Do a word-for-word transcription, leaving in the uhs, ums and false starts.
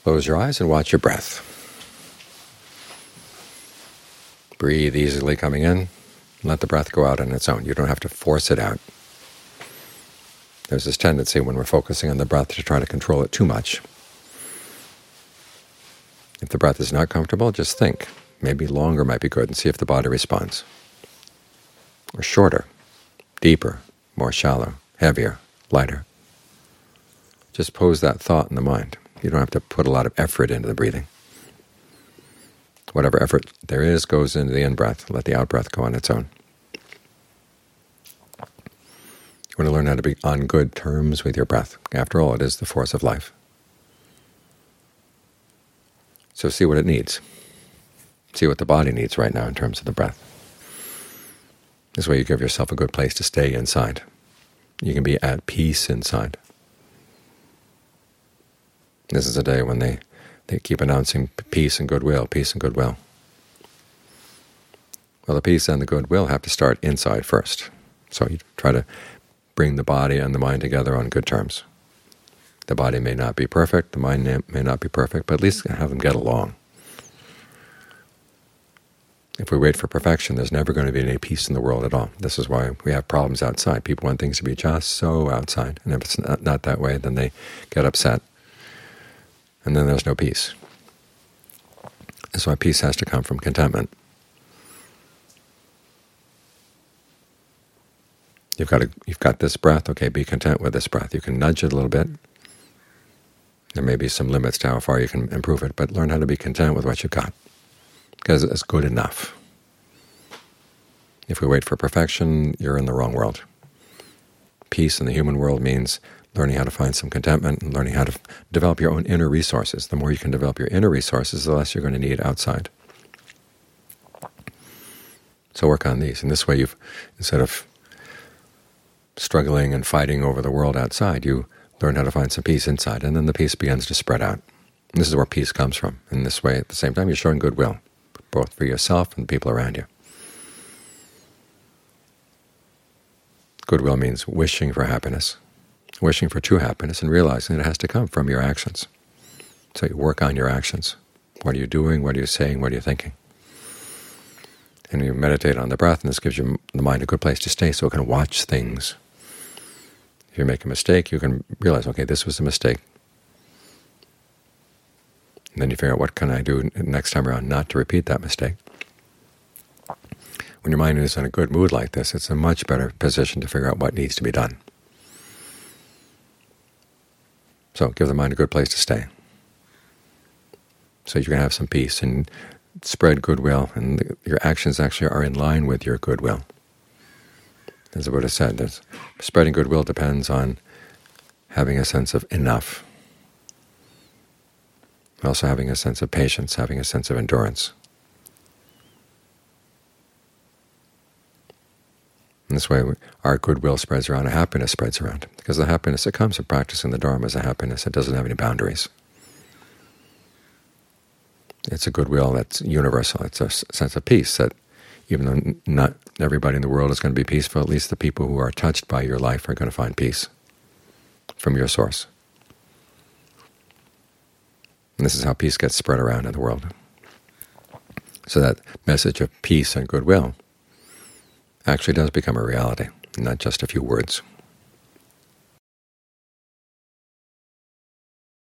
Close your eyes and watch your breath. Breathe easily coming in. Let the breath go out on its own. You don't have to force it out. There's this tendency when we're focusing on the breath to try to control it too much. If the breath is not comfortable, just think. Maybe longer might be good, and see if the body responds. Or shorter, deeper, more shallow, heavier, lighter. Just pose that thought in the mind. You don't have to put a lot of effort into the breathing. Whatever effort there is goes into the in-breath. Let the out-breath go on its own. You want to learn how to be on good terms with your breath. After all, it is the force of life. So see what it needs. See what the body needs right now in terms of the breath. This way you give yourself a good place to stay inside. You can be at peace inside. This is a day when they, they keep announcing peace and goodwill, peace and goodwill. Well, the peace and the goodwill have to start inside first. So you try to bring the body and the mind together on good terms. The body may not be perfect, the mind may not be perfect, but at least have them get along. If we wait for perfection, there's never going to be any peace in the world at all. This is why we have problems outside. People want things to be just so outside, and if it's not, not that way, then they get upset, and then there's no peace. That's why peace has to come from contentment. You've got, a, you've got this breath, okay, be content with this breath. You can nudge it a little bit. There may be some limits to how far you can improve it, but learn how to be content with what you've got, because it's good enough. If we wait for perfection, you're in the wrong world. Peace in the human world means learning how to find some contentment and learning how to develop your own inner resources. The more you can develop your inner resources, the less you're going to need outside. So work on these. And this way, you've instead of struggling and fighting over the world outside, you learn how to find some peace inside, and then the peace begins to spread out. And this is where peace comes from. In this way, at the same time, you're showing goodwill, both for yourself and the people around you. Goodwill means wishing for happiness, wishing for true happiness, and realizing that it has to come from your actions. So you work on your actions. What are you doing? What are you saying? What are you thinking? And you meditate on the breath, and this gives you the mind a good place to stay so it can watch things. If you make a mistake, you can realize, okay, this was a mistake. And then you figure out, what can I do next time around not to repeat that mistake? When your mind is in a good mood like this, it's a much better position to figure out what needs to be done. So give the mind a good place to stay, so you can have some peace and spread goodwill, and the, your actions actually are in line with your goodwill. As the Buddha said, that spreading goodwill depends on having a sense of enough, also having a sense of patience, having a sense of endurance. In this way, our goodwill spreads around, and happiness spreads around, because the happiness that comes from practicing the Dharma is a happiness that doesn't have any boundaries. It's a goodwill that's universal. It's a sense of peace that even though not everybody in the world is going to be peaceful, at least the people who are touched by your life are going to find peace from your source. And this is how peace gets spread around in the world. So that message of peace and goodwill actually does become a reality, not just a few words.